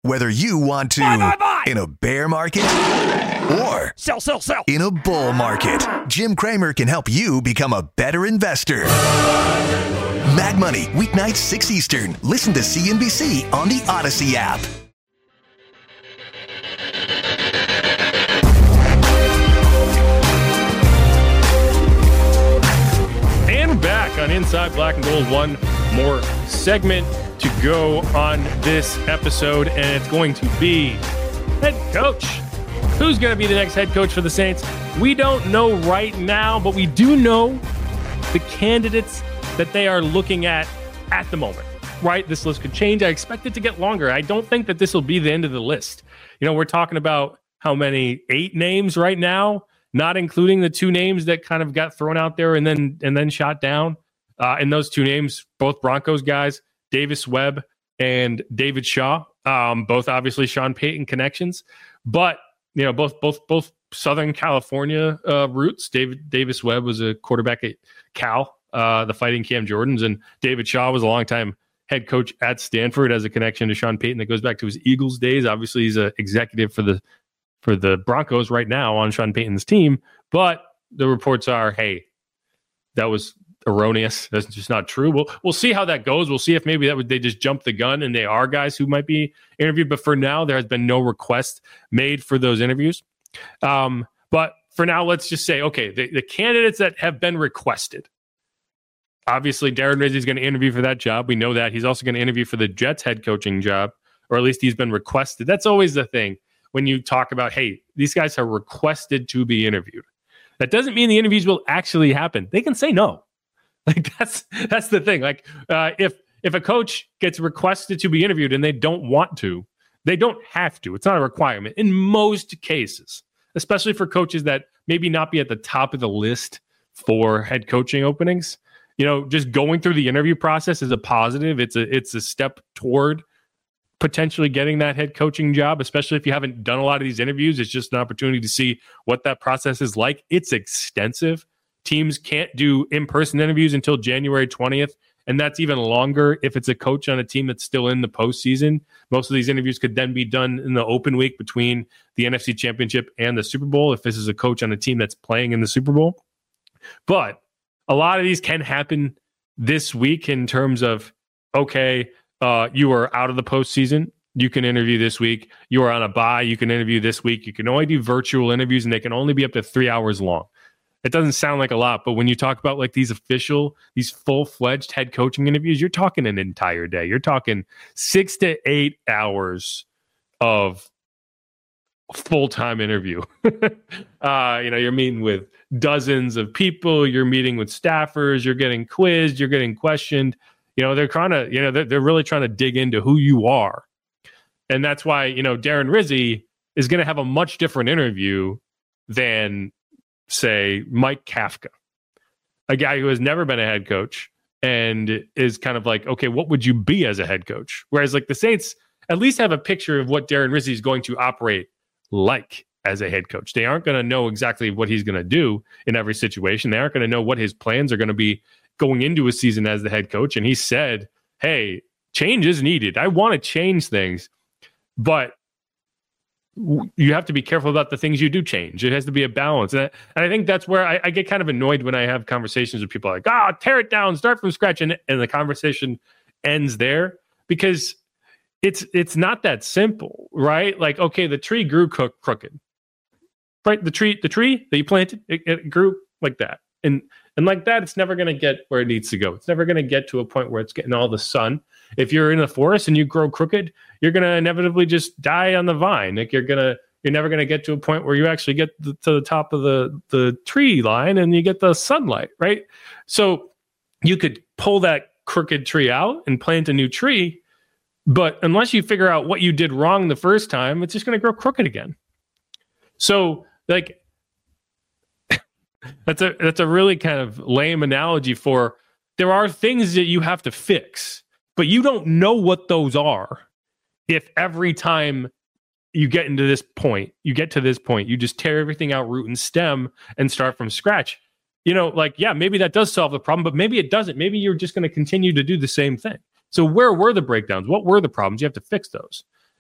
Whether you want to Buy. in a bear market or Sell. in a bull market, Jim Cramer can help you become a better investor. Mag Money, weeknights 6 Eastern. Listen to CNBC on the Odyssey app. And back on Inside Black and Gold. One more segment to go on this episode, and it's going to be head coach. Who's going to be the next head coach for the Saints? We don't know right now, but we do know the candidates that they are looking at the moment, right? This list could change. I expect it to get longer. I don't think that this will be the end of the list. You know, we're talking about how many? 8 names right now, not including the 2 names that kind of got thrown out there and then shot down. And those 2 names, both Broncos guys, Davis Webb and David Shaw, both obviously Sean Payton connections, but you know, both Southern California roots. Davis Webb was a quarterback at Cal, the Fighting Cam Jordans, and David Shaw was a longtime head coach at Stanford, has a connection to Sean Payton that goes back to his Eagles days. Obviously, he's an executive for the Broncos right now on Sean Payton's team, but the reports are, hey, that was erroneous. That's just not true. We'll see how that goes. We'll see if maybe they just jumped the gun and they are guys who might be interviewed. But for now, there has been no request made for those interviews. But for now, let's just say, okay, the candidates that have been requested. Obviously, Darren Rizzi is going to interview for that job. We know that. He's also going to interview for the Jets head coaching job, or at least he's been requested. That's always the thing when you talk about, hey, these guys are requested to be interviewed. That doesn't mean the interviews will actually happen. They can say no. Like that's the thing. Like if a coach gets requested to be interviewed and they don't want to, they don't have to. It's not a requirement in most cases, especially for coaches that maybe not be at the top of the list for head coaching openings. You know, just going through the interview process is a positive. It's a step toward potentially getting that head coaching job, especially if you haven't done a lot of these interviews. It's just an opportunity to see what that process is like. It's extensive. Teams can't do in-person interviews until January 20th, and that's even longer if it's a coach on a team that's still in the postseason. Most of these interviews could then be done in the open week between the NFC Championship and the Super Bowl if this is a coach on a team that's playing in the Super Bowl. But a lot of these can happen this week in terms of, okay, you are out of the postseason. You can interview this week. You are on a bye. You can interview this week. You can only do virtual interviews, and they can only be up to 3 hours long. It doesn't sound like a lot, but when you talk about like these full-fledged head coaching interviews, you're talking an entire day. You're talking 6 to 8 hours of full-time interview. You're meeting with dozens of people. You're meeting with staffers. You're getting quizzed. You're getting questioned. You know, they're really trying to dig into who you are. And that's why, you know, Darren Rizzi is going to have a much different interview than, say, Mike Kafka, a guy who has never been a head coach and is kind of like, okay, what would you be as a head coach? Whereas like the Saints at least have a picture of what Darren Rizzi is going to operate like as a head coach. They aren't going to know exactly what he's going to do in every situation. They aren't going to know what his plans are going to be going into a season as the head coach. And he said, hey, change is needed. I want to change things, but you have to be careful about the things you do change. It has to be a balance. And I think that's where I get kind of annoyed when I have conversations with people like, tear it down, start from scratch. And the conversation ends there because it's not that simple, right? Like, okay, the tree grew crooked, right? The tree that you planted, it grew like that. And like that, it's never going to get where it needs to go. It's never going to get to a point where it's getting all the sun. If you're in the forest and you grow crooked, you're going to inevitably just die on the vine. Like you're never going to get to a point where you actually get to the top of the tree line and you get the sunlight, right? So you could pull that crooked tree out and plant a new tree, but unless you figure out what you did wrong the first time, it's just going to grow crooked again. So like that's a really kind of lame analogy for there are things that you have to fix, but you don't know what those are. If every time you get to this point, you just tear everything out root and stem and start from scratch. You know, like, yeah, maybe that does solve the problem, but maybe it doesn't. Maybe you're just going to continue to do the same thing. So where were the breakdowns? What were the problems? You have to fix those.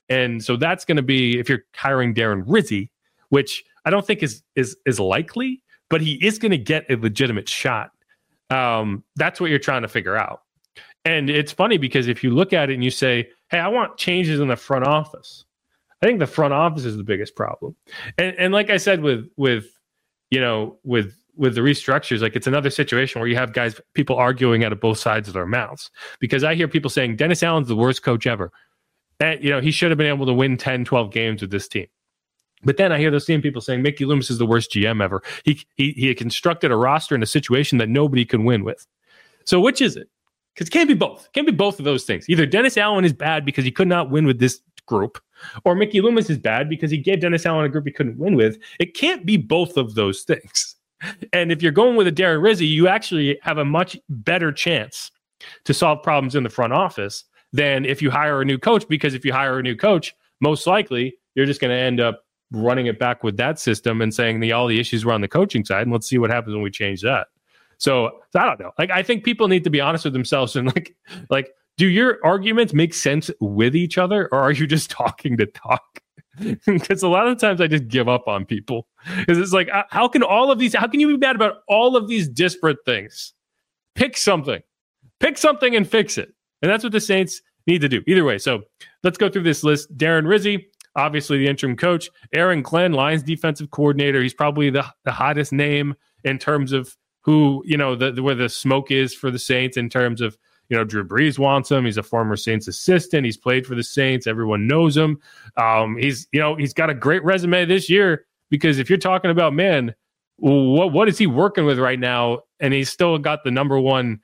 And so that's going to be, if you're hiring Darren Rizzi, which I don't think is likely, but he is going to get a legitimate shot. That's what you're trying to figure out. And it's funny because if you look at it and you say, hey, I want changes in the front office, I think the front office is the biggest problem. And like I said, with the restructures, like it's another situation where you have people arguing out of both sides of their mouths, because I hear people saying Dennis Allen's the worst coach ever. And, he should have been able to win 10, 12 games with this team. But then I hear those same people saying Mickey Loomis is the worst GM ever. He had constructed a roster in a situation that nobody can win with. So which is it? Because it can't be both. It can't be both of those things. Either Dennis Allen is bad because he could not win with this group, or Mickey Loomis is bad because he gave Dennis Allen a group he couldn't win with. It can't be both of those things. And if you're going with a Darren Rizzi, you actually have a much better chance to solve problems in the front office than if you hire a new coach, because if you hire a new coach, most likely you're just going to end up running it back with that system and saying all the issues were on the coaching side, and let's see what happens when we change that. So I don't know. Like, I think people need to be honest with themselves and like, do your arguments make sense with each other, or are you just talking to talk? Because a lot of times I just give up on people. Because it's like, how can you be mad about all of these disparate things? Pick something and fix it. And that's what the Saints need to do. Either way. So let's go through this list. Darren Rizzi, obviously the interim coach. Aaron Glenn, Lions defensive coordinator. He's probably the hottest name in terms of who, where the smoke is for the Saints, in terms of, Drew Brees wants him. He's a former Saints assistant. He's played for the Saints. Everyone knows him. He's got a great resume this year, because if you're talking about, man, what is he working with right now? And he's still got the number one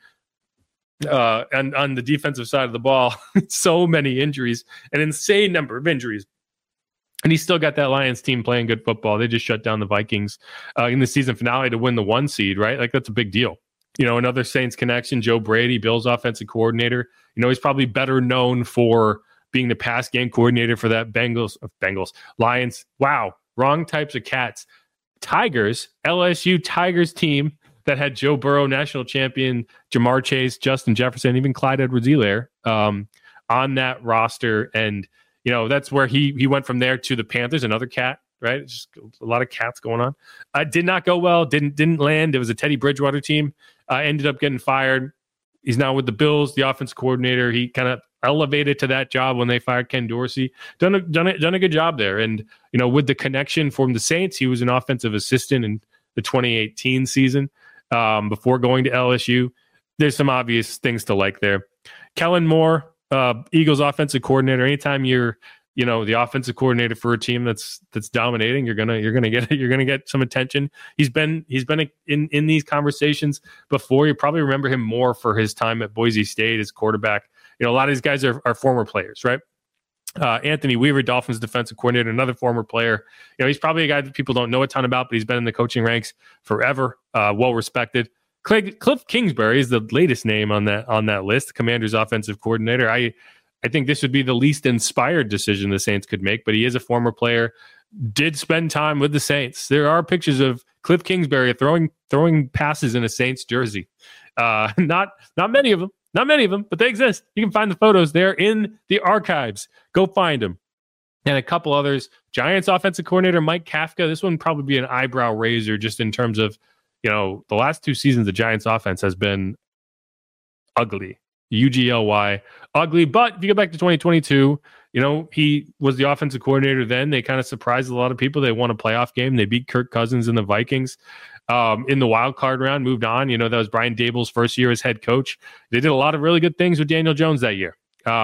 on the defensive side of the ball. So many injuries, an insane number of injuries. And he's still got that Lions team playing good football. They just shut down the Vikings in the season finale to win the 1 seed, right? Like, that's a big deal. Another Saints connection, Joe Brady, Bills offensive coordinator. He's probably better known for being the pass game coordinator for that Lions. Wow, wrong types of cats. Tigers, LSU Tigers team that had Joe Burrow, national champion, Jamar Chase, Justin Jefferson, even Clyde Edwards-Helaire on that roster. And, that's where he went from there to the Panthers, another cat, right? Just a lot of cats going on. Did not go well, didn't land. It was a Teddy Bridgewater team. Ended up getting fired. He's now with the Bills, the offense coordinator. He kind of elevated to that job when they fired Ken Dorsey. Done a good job there. And, with the connection from the Saints, he was an offensive assistant in the 2018 season before going to LSU. There's some obvious things to like there. Kellen Moore, Eagles offensive coordinator. Anytime you're the offensive coordinator for a team that's dominating, you're gonna get some attention. He's been in these conversations before. You probably remember him more for his time at Boise State as quarterback. A lot of these guys are former players, right? Anthony Weaver, Dolphins defensive coordinator, another former player. He's probably a guy that people don't know a ton about, but he's been in the coaching ranks forever. Well respected. Cliff Kingsbury is the latest name on that list. Commanders offensive coordinator. I think this would be the least inspired decision the Saints could make, but he is a former player, did spend time with the Saints. There are pictures of Cliff Kingsbury throwing passes in a Saints jersey. Not many of them, but they exist. You can find the photos. They're in the archives. Go find them. And a couple others. Giants offensive coordinator Mike Kafka. This one probably be an eyebrow raiser, just in terms of, the last 2 seasons the Giants offense has been ugly. UGLY, ugly. But if you go back to 2022, he was the offensive coordinator then. They kind of surprised a lot of people. They won a playoff game. They beat Kirk Cousins and the Vikings in the wild card round, moved on. That was Brian Dable's first year as head coach. They did a lot of really good things with Daniel Jones that year.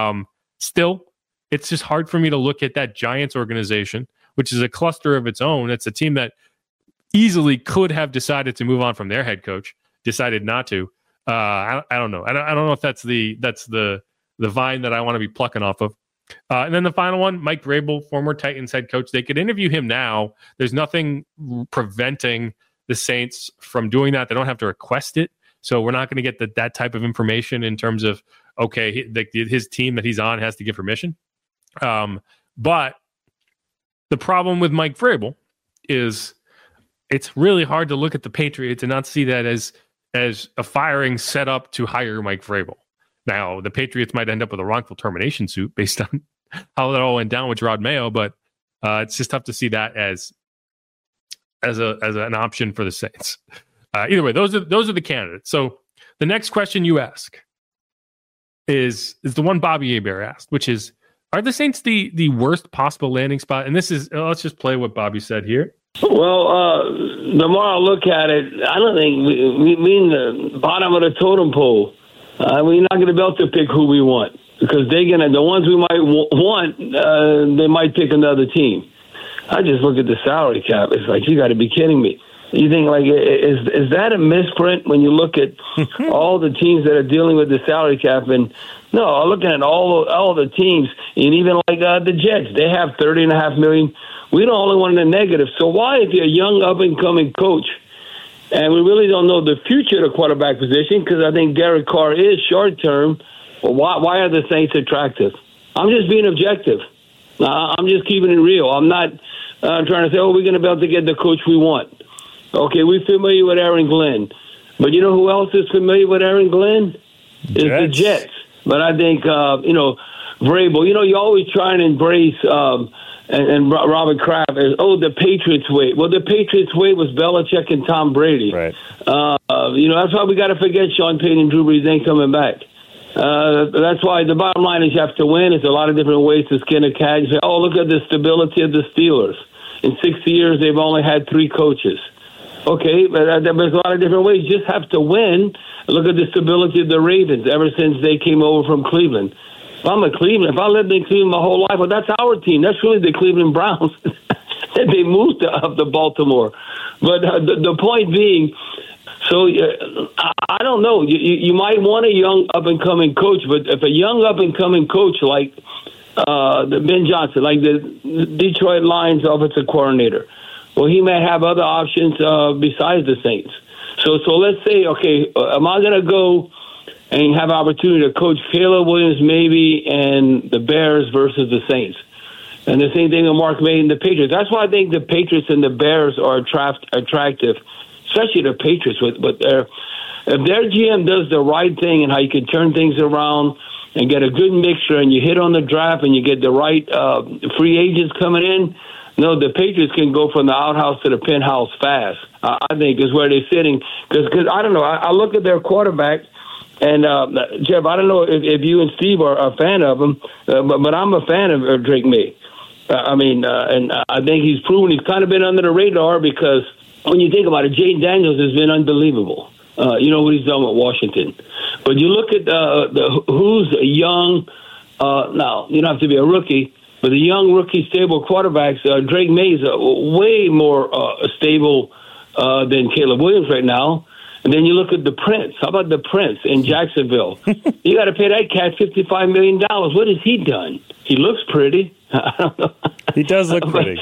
Still, it's just hard for me to look at that Giants organization, which is a cluster of its own. It's a team that easily could have decided to move on from their head coach, decided not to. I don't know. I don't know if that's the vine that I want to be plucking off of. And then the final one, Mike Vrabel, former Titans head coach. They could interview him now. There's nothing preventing the Saints from doing that. They don't have to request it. So we're not going to get that type of information in terms of, okay, his team that he's on has to give permission. But the problem with Mike Vrabel is it's really hard to look at the Patriots and not see that as a firing set up to hire Mike Vrabel. Now, the Patriots might end up with a wrongful termination suit based on how that all went down with Gerard Mayo, but it's just tough to see that as an option for the Saints. Either way, those are the candidates. So the next question you ask is the one Bobby Hebert asked, which is, are the Saints the worst possible landing spot? And this is, let's just play what Bobby said here. Well, the more I look at it, I don't think we mean the bottom of the totem pole. We're not going to be able to pick who we want, because the ones we might want, they might pick another team. I just look at the salary cap. It's like, you got to be kidding me. You think, like, is that a misprint when you look at all the teams that are dealing with the salary cap? And no, I'm looking at all the teams, and even like the Jets, they have $30.5 million. We don't only want the negative. So why, if you're a young up-and-coming coach, and we really don't know the future of the quarterback position, because I think Derek Carr is short-term, well, why are the Saints attractive? I'm just being objective. I'm just keeping it real. I'm not trying to say, we're going to be able to get the coach we want. Okay, we're familiar with Aaron Glenn. But you know who else is familiar with Aaron Glenn? It's the Jets. But I think, Vrabel, you always try and embrace and Robert Kraft as, the Patriots way. Well, the Patriots way was Belichick and Tom Brady. Right. That's why we got to forget Sean Payton and Drew Brees ain't coming back. That's why the bottom line is you have to win. There's a lot of different ways to skin a cat. You say, look at the stability of the Steelers. In 60 years, they've only had 3 coaches. Okay, but there's a lot of different ways. You just have to win. Look at the stability of the Ravens ever since they came over from Cleveland. If I'm a Cleveland, if I lived in Cleveland my whole life, well, that's our team. That's really the Cleveland Browns. They moved up to Baltimore. But the point being, so I don't know. You might want a young up-and-coming coach, but if a young up-and-coming coach like Ben Johnson, like the Detroit Lions offensive coordinator, well, he may have other options besides the Saints. So let's say, okay, am I going to go and have an opportunity to coach Caleb Williams maybe and the Bears versus the Saints? And the same thing with Mark May and the Patriots. That's why I think the Patriots and the Bears are attractive, especially the Patriots. But if their GM does the right thing and how you can turn things around and get a good mixture and you hit on the draft and you get the right free agents coming in, no, the Patriots can go from the outhouse to the penthouse fast, I think, is where they're sitting. Because I don't know, I look at their quarterback, and Jeff, I don't know if you and Steve are a fan of him, but I'm a fan of Drake May. And I think he's proven he's kind of been under the radar, because when you think about it, Jayden Daniels has been unbelievable. You know what he's done with Washington. But you look at who's young, now, you don't have to be a rookie, but the young rookie stable quarterbacks, Drake May is way more stable than Caleb Williams right now. And then you look at the Prince. How about the Prince in Jacksonville? You got to pay that cat $55 million. What has he done? He looks pretty. I don't know. He does look pretty.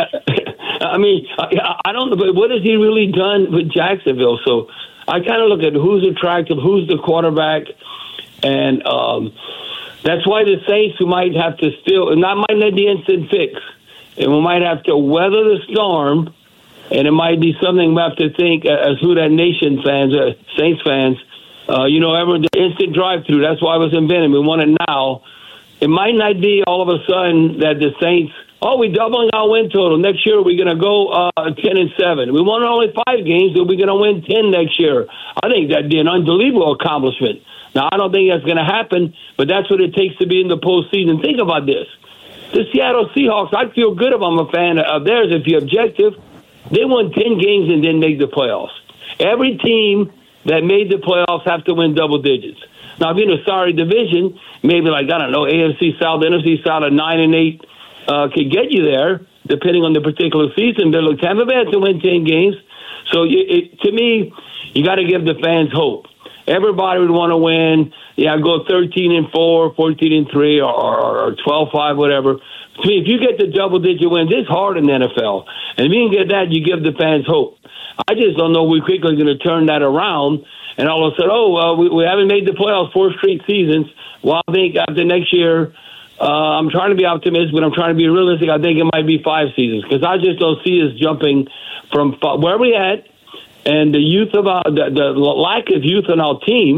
I don't know, but what has he really done with Jacksonville? So I kind of look at who's attractive, who's the quarterback, and that's why the Saints, who might have to might not be instant fix, and we might have to weather the storm, and it might be something we have to think as Who That Nation fans, Saints fans, everyone, the instant drive-through, that's why it was invented. We want it now. It might not be all of a sudden that the Saints, we're doubling our win total. Next year we're going to go 10-7. We won only 5 games, but we're going to win 10 next year. I think that'd be an unbelievable accomplishment. Now, I don't think that's going to happen, but that's what it takes to be in the postseason. Think about this. The Seattle Seahawks, I feel good if I'm a fan of theirs if you're objective. They won 10 games and didn't make the playoffs. Every team that made the playoffs have to win double digits. Now, if you're in a sorry division, maybe like, I don't know, AFC South, NFC South, a 9-8 could get you there, depending on the particular season. But look, Tampa Bay has to win 10 games. So to me, you got to give the fans hope. Everybody would want to win. Go 13-4, 14-3, or 12-5, whatever. To me, if you get the double-digit wins, it's hard in the NFL. And if you can get that, you give the fans hope. I just don't know we're quickly going to turn that around. And all of a sudden, we haven't made the playoffs 4 straight seasons. Well, I think after next year, I'm trying to be optimistic, but I'm trying to be realistic. I think it might be 5 seasons, because I just don't see us jumping from where we at. And the youth of the lack of youth on our team,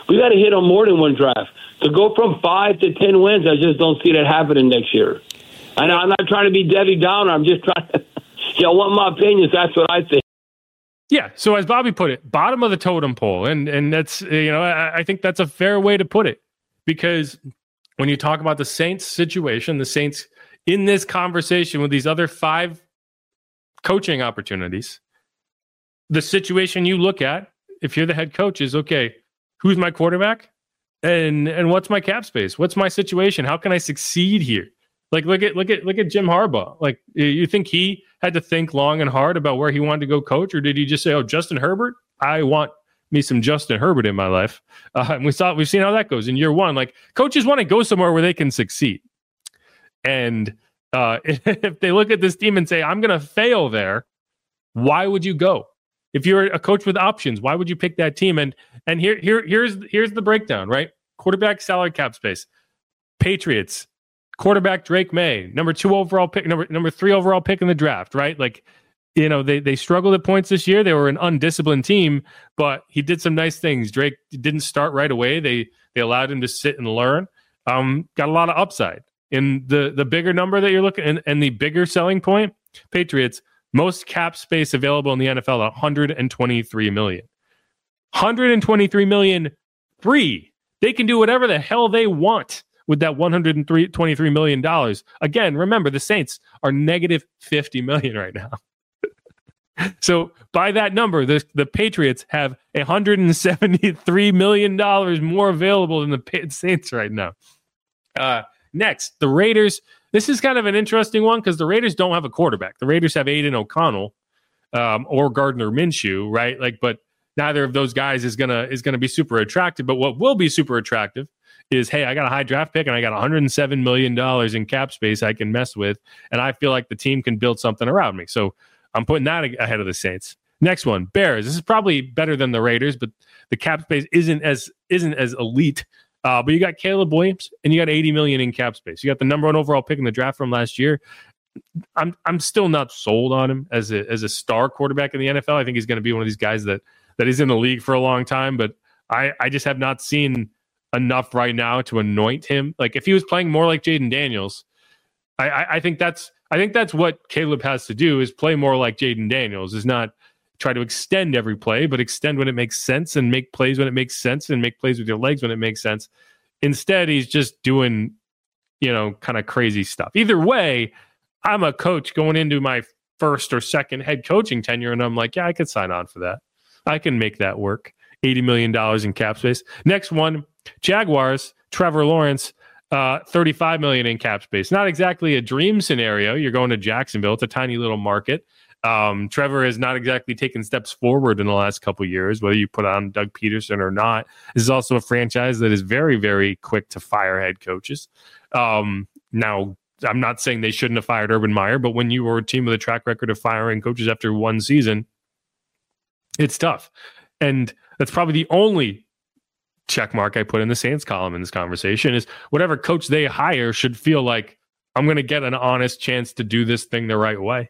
We got to hit on more than one draft. To go from 5 to 10 wins, I just don't see that happening next year. And I'm not trying to be Debbie Downer. I'm just trying to, I want my opinions. That's what I think. Yeah. So as Bobby put it, bottom of the totem pole. And that's, I think that's a fair way to put it, because when you talk about the Saints situation, the Saints in this conversation with these other 5 coaching opportunities, the situation you look at, if you're the head coach, is okay, who's my quarterback? And what's my cap space? What's my situation? How can I succeed here? Like, look at Jim Harbaugh. Like, you think he had to think long and hard about where he wanted to go coach, or did he just say, "Oh, Justin Herbert, I want me some Justin Herbert in my life"? And we've seen how that goes in year one. Like, coaches want to go somewhere where they can succeed. And if they look at this team and say, "I'm going to fail there," why would you go? If you're a coach with options, why would you pick that team? And here's the breakdown, right? Quarterback, salary cap space. Patriots, quarterback Drake May, number 2 overall pick, number 3 overall pick in the draft, right? Like, they struggled at points this year. They were an undisciplined team, but he did some nice things. Drake didn't start right away. They allowed him to sit and learn. Got a lot of upside. In the bigger number that you're looking at, and the bigger selling point, Patriots, most cap space available in the NFL, $123 million. $123 million free. They can do whatever the hell they want with that $123 million. Again, remember, the Saints are negative $50 million right now. So by that number, the Patriots have $173 million more available than the Saints right now. Next, the Raiders. This is kind of an interesting one because the Raiders don't have a quarterback. The Raiders have Aiden O'Connell or Gardner Minshew, right? Like, but neither of those guys is gonna be super attractive. But what will be super attractive is, hey, I got a high draft pick and I got $107 million in cap space I can mess with, and I feel like the team can build something around me. So I'm putting that ahead of the Saints. Next one, Bears. This is probably better than the Raiders, but the cap space isn't as elite. But you got Caleb Williams and you got $80 million in cap space. You got the number 1 overall pick in the draft from last year. I'm still not sold on him as a star quarterback in the NFL. I think he's going to be one of these guys that is in the league for a long time, but I just have not seen enough right now to anoint him. Like, if he was playing more like Jaden Daniels, I think that's what Caleb has to do, is play more like Jaden Daniels, is not try to extend every play, but extend when it makes sense and make plays when it makes sense and make plays with your legs when it makes sense. Instead, he's just doing, kind of crazy stuff. Either way, I'm a coach going into my first or second head coaching tenure, and I'm like, yeah, I could sign on for that. I can make that work. $80 million in cap space. Next one, Jaguars, Trevor Lawrence, $35 million in cap space. Not exactly a dream scenario. You're going to Jacksonville. It's a tiny little market. Trevor has not exactly taken steps forward in the last couple of years, whether you put on Doug Peterson or not. This is also a franchise that is very, very quick to fire head coaches. Now, I'm not saying they shouldn't have fired Urban Meyer, but when you were a team with a track record of firing coaches after one season, it's tough. And that's probably the only check mark I put in the Saints column in this conversation, is whatever coach they hire should feel like, I'm going to get an honest chance to do this thing the right way.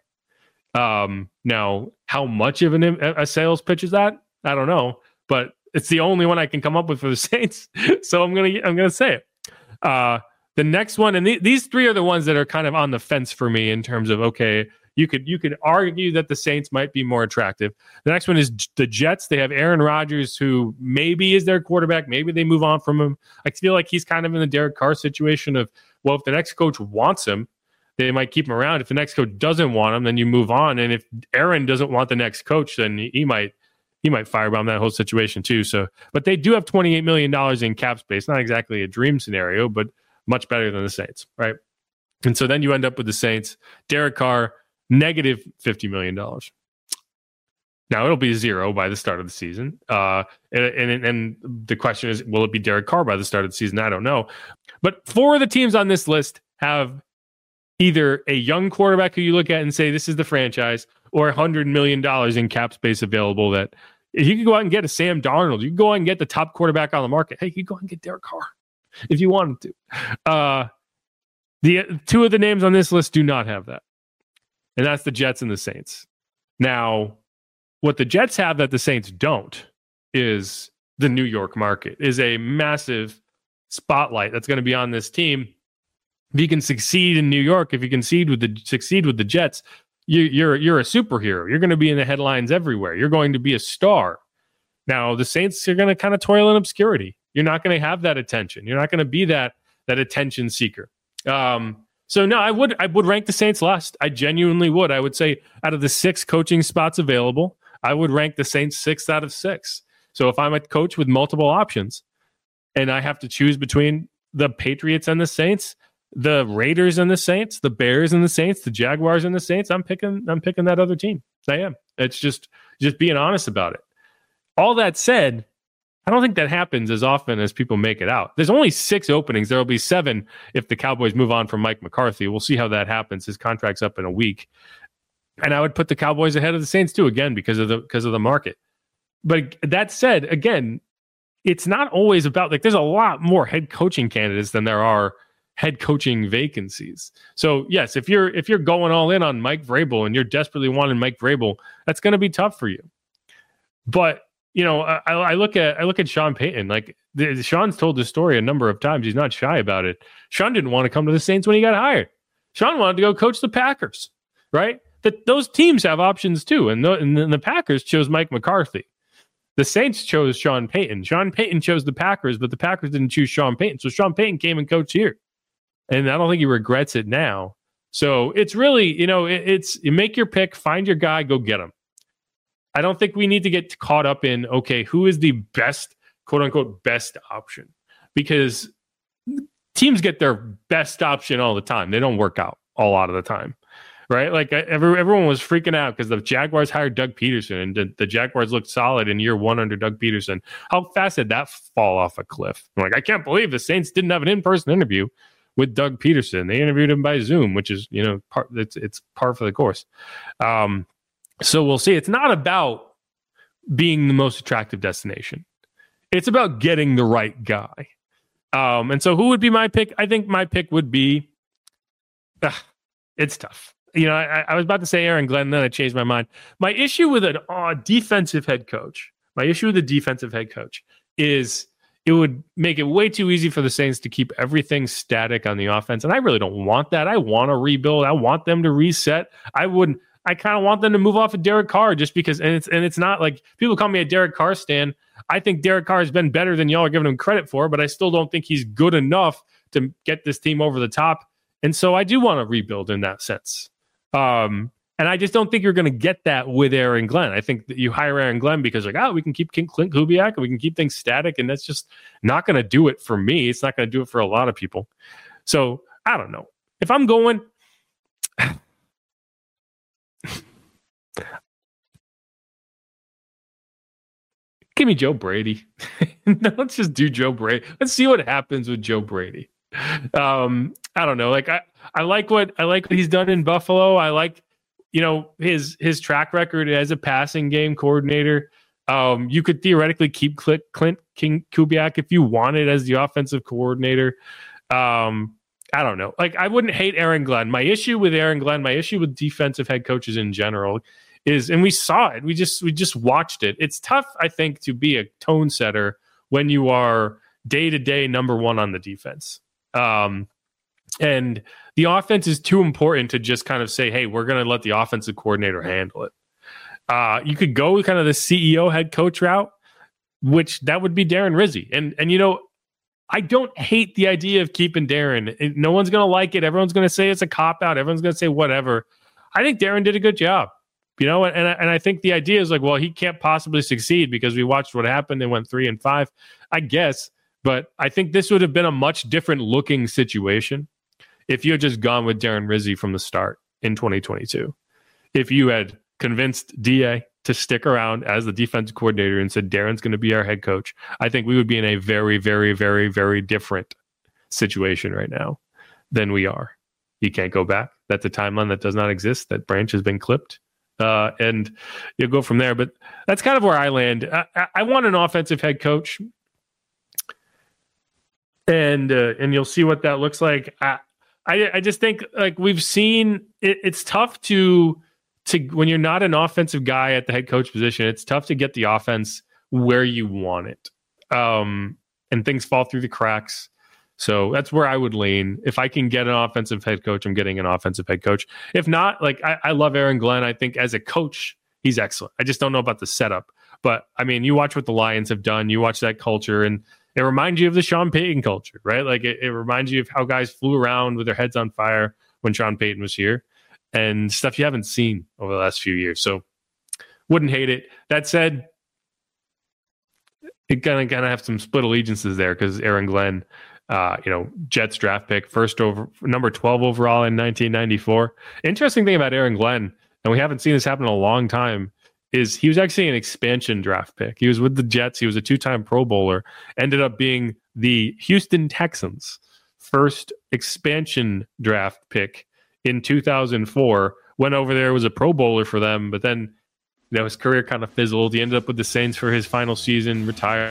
Now, how much of a sales pitch is that? I don't know, but it's the only one I can come up with for the Saints. So I'm gonna say it. The next one, and these 3 are the ones that are kind of on the fence for me in terms of, okay, you could argue that the Saints might be more attractive. The next one is the Jets. They have Aaron Rodgers, who maybe is their quarterback. Maybe they move on from him. I feel like he's kind of in the Derek Carr situation of, well, if the next coach wants him, they might keep him around. If the next coach doesn't want him, then you move on. And if Aaron doesn't want the next coach, then he might firebomb that whole situation too. So, but they do have $28 million in cap space. Not exactly a dream scenario, but much better than the Saints, right? And so then you end up with the Saints, Derek Carr, negative $50 million. Now it'll be 0 by the start of the season. And the question is, will it be Derek Carr by the start of the season? I don't know. But 4 of the teams on this list have either a young quarterback who you look at and say, this is the franchise, or $100 million in cap space available that you could go out and get a Sam Darnold. You can go out and get the top quarterback on the market. Hey, you could go out and get Derek Carr if you wanted to. The 2 of the names on this list do not have that. And that's the Jets and the Saints. Now, what the Jets have that the Saints don't is the New York market, is a massive spotlight that's going to be on this team. If you can succeed in New York, if you can succeed with the Jets, you're a superhero. You're going to be in the headlines everywhere. You're going to be a star. Now, the Saints are going to kind of toil in obscurity. You're not going to have that attention. You're not going to be that attention seeker. So no, I would rank the Saints last. I genuinely would. I would say out of the 6 coaching spots available, I would rank the Saints 6 out of 6. So if I'm a coach with multiple options and I have to choose between the Patriots and the Saints, the Raiders and the Saints, the Bears and the Saints, the Jaguars and the Saints, I'm picking that other team. I am. It's just being honest about it. All that said, I don't think that happens as often as people make it out. There's only 6 openings. There will be 7 if the Cowboys move on from Mike McCarthy. We'll see how that happens. His contract's up in a week. And I would put the Cowboys ahead of the Saints too, again, because of the market. But that said, again, it's not always about, like, there's a lot more head coaching candidates than there are head coaching vacancies. So yes, if you're going all in on Mike Vrabel and you're desperately wanting Mike Vrabel, that's going to be tough for you. But you know, I look at Sean Payton. Like, Sean's told this story a number of times. He's not shy about it. Sean didn't want to come to the Saints when he got hired. Sean wanted to go coach the Packers, right? Those teams have options too, and the Packers chose Mike McCarthy. The Saints chose Sean Payton. Sean Payton chose the Packers, but the Packers didn't choose Sean Payton. So Sean Payton came and coached here. And I don't think he regrets it now. So it's really, you know, you make your pick, find your guy, go get him. I don't think we need to get caught up in, okay, who is the best, quote unquote, best option? Because teams get their best option all the time. They don't work out a lot of the time, right? Like everyone was freaking out because the Jaguars hired Doug Peterson and the Jaguars looked solid in year 1 under Doug Peterson. How fast did that fall off a cliff? I'm like, I can't believe the Saints didn't have an in-person interview with Doug Peterson. They interviewed him by Zoom, which is, you know, it's par for the course. So we'll see. It's not about being the most attractive destination. It's about getting the right guy. And so who would be my pick? I think my pick would be, it's tough. You know, I was about to say Aaron Glenn, then I changed my mind. My issue with a defensive head coach is it would make it way too easy for the Saints to keep everything static on the offense. And I really don't want that. I want to rebuild. I want them to reset. I kind of want them to move off of Derek Carr just because, and it's not like people call me a Derek Carr stan. I think Derek Carr has been better than y'all are giving him credit for, but I still don't think he's good enough to get this team over the top. And so I do want to rebuild in that sense. And I just don't think you're going to get that with Aaron Glenn. I think that you hire Aaron Glenn because we can keep Clint Kubiak and we can keep things static, and that's just not going to do it for me. It's not going to do it for a lot of people. So I don't know. If I'm going, give me Joe Brady. No, let's just do Joe Brady. Let's see what happens with Joe Brady. I don't know. Like I like what he's done in Buffalo. I like, you know, his track record as a passing game coordinator. You could theoretically keep Clint Kubiak if you wanted as the offensive coordinator. I don't know. Like, I wouldn't hate Aaron Glenn. My issue with Aaron Glenn, my issue with defensive head coaches in general is, and we saw it, we just watched it. It's tough, I think, to be a tone setter when you are day-to-day number one on the defense. And the offense is too important to just kind of say, hey, we're going to let the offensive coordinator handle it. You could go kind of the CEO head coach route, which that would be Darren Rizzi. And you know, I don't hate the idea of keeping Darren. No one's going to like it. Everyone's going to say it's a cop-out. Everyone's going to say whatever. I think Darren did a good job. You know, and I think the idea is like, well, he can't possibly succeed because we watched what happened. They went 3-5, I guess. But I think this would have been a much different looking situation if you had just gone with Darren Rizzi from the start in 2022. If you had convinced DA to stick around as the defensive coordinator and said, Darren's going to be our head coach, I think we would be in a very, very, very, very different situation right now than we are. You can't go back. That's a timeline that does not exist. That branch has been clipped. And you'll go from there. But that's kind of where I land. I want an offensive head coach. And you'll see what that looks like. I just think, like, we've seen it's tough to when you're not an offensive guy at the head coach position, it's tough to get the offense where you want it. and things fall through the cracks. So that's where I would lean. If I can get an offensive head coach, I'm getting an offensive head coach. If not, like I love Aaron Glenn. I think as a coach, he's excellent. I just don't know about the setup. But I mean, you watch what the Lions have done. You watch that culture, and it reminds you of the Sean Payton culture, right? Like it reminds you of how guys flew around with their heads on fire when Sean Payton was here, and stuff you haven't seen over the last few years. So wouldn't hate it. That said, it gonna have some split allegiances there because Aaron Glenn, Jets draft pick, number 12 overall in 1994. Interesting thing about Aaron Glenn, and we haven't seen this happen in a long time, is he was actually an expansion draft pick. He was with the Jets. He was a 2-time Pro Bowler, ended up being the Houston Texans' first expansion draft pick in 2004. Went over there, was a Pro Bowler for them, but then his career kind of fizzled. He ended up with the Saints for his final season, retired.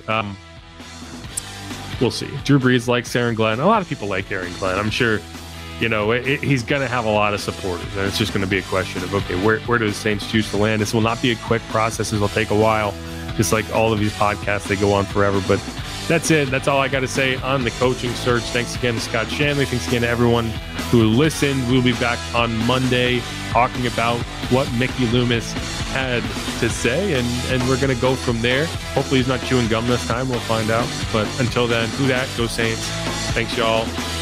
We'll see. Drew Brees likes Aaron Glenn. A lot of people like Aaron Glenn. I'm sure, he's going to have a lot of supporters, and it's just going to be a question of, okay, where do the Saints choose to land? This will not be a quick process. This will take a while. Just like all of these podcasts, they go on forever. But that's it. That's all I got to say on the coaching search. Thanks again to Scott Shanley. Thanks again to everyone who listened. We'll be back on Monday talking about what Mickey Loomis had to say, and we're going to go from there. Hopefully he's not chewing gum this time. We'll find out. But until then, who dat? Go Saints. Thanks, y'all.